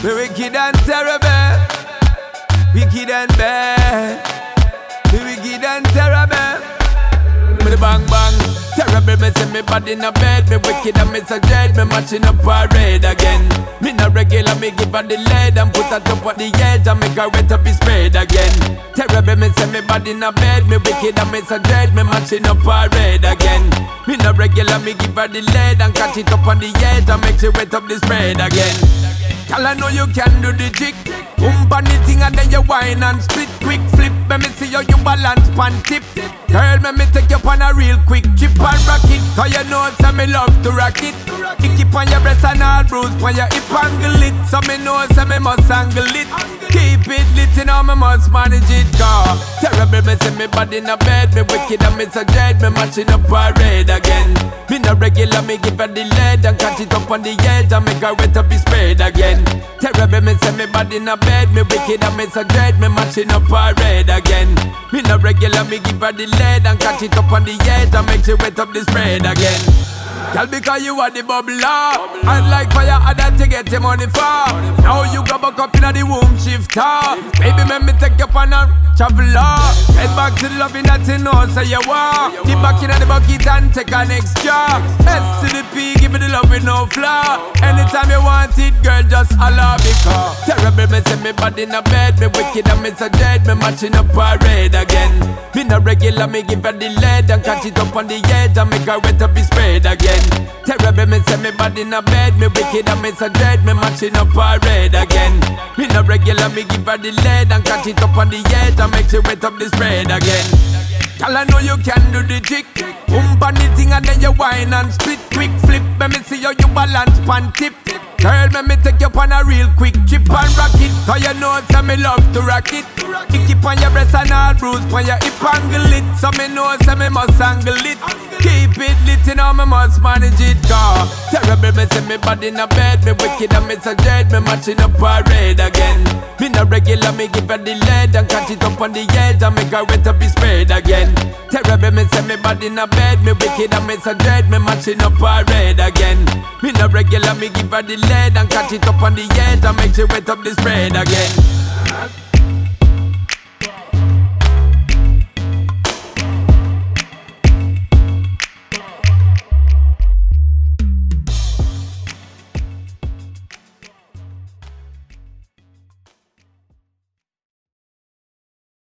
We wicked and terrible, wicked and bad. We wicked and terrible. Me the bang bang, terrible. Me say me bad in a bed. Me wicked and me so dread. Me matching up parade again. Me not regular, me give her the lead and put her top at the edge and make her wet up his spread again. Terrible, me say me bad in a bed. Me wicked and me so dread. Me matching up parade again. Me not regular, me give her the lead and catch it up on the edge and make she wet up the spread again. Girl, I know you can do the jig. On the thing and then you whine and split. Quick flip, let me see how you balance pan tip. Girl, let me take you on a real quick trip and rock it. Cause you know say me love to rock it. You keep on your breast and all bruise when your hip angle it. So me know say me must angle it. Keep it lit, you know me must manage it. Cause terrible, me say me bad in a bed. Me wicked and me so dread. Me matching up parade again. Me no regular, me give her the lead and catch it up on the edge and make her wet up his spread again. Terrible, me say me bad in a bed. Me wicked and me so dread. Me matching up parade again. Me no regular, me give her the lead and catch it up on the edge and make she wet up the spread again. Girl, because you are the bubbler, and like fire, I that to get your money for. Now you go back up in the womb shifter. Baby, let me take you on a traveler. Head back to the loving that you know, say you want. Keep back in the bucket and take an extra. S to the P, give me the love with no flaw. Anytime you want it, girl, just holla because terrible, me say me bad in a bed. Me wicked and me so dead. Me matching up parade again. Me no regular, me give her the lead and catch it up on the edge and make her wet up his spread again. Terrible, me say me bad in a bed. Me wicked and me so dread. Me matching up parade again. Me no regular, me give her the lead and catch it up on the edge and make she wet up the spread again. Girl, I know you can do the trick. On the thing and then you whine and split. Quick flip, let me see how you balance pan tip. Girl, let me take you on a real quick trip and rock it. Cause you know say me love to rock it. You keep on your breast and all bruise when your hip angle it. So me know say me must angle it. Keep it lit, you know me must manage it. Cause terrible, me say me bad in a bed. Me wicked and me so dread. Me matching up parade again. Me no regular, me give her the lead and catch it up on the edge and make her wet up his spread again. Terrible, me say me bad in a bed. Me wicked and me so dread. Me matching up parade again. Me no regular, me give her the lead and catch it up on the edge and make she wet up the spread again.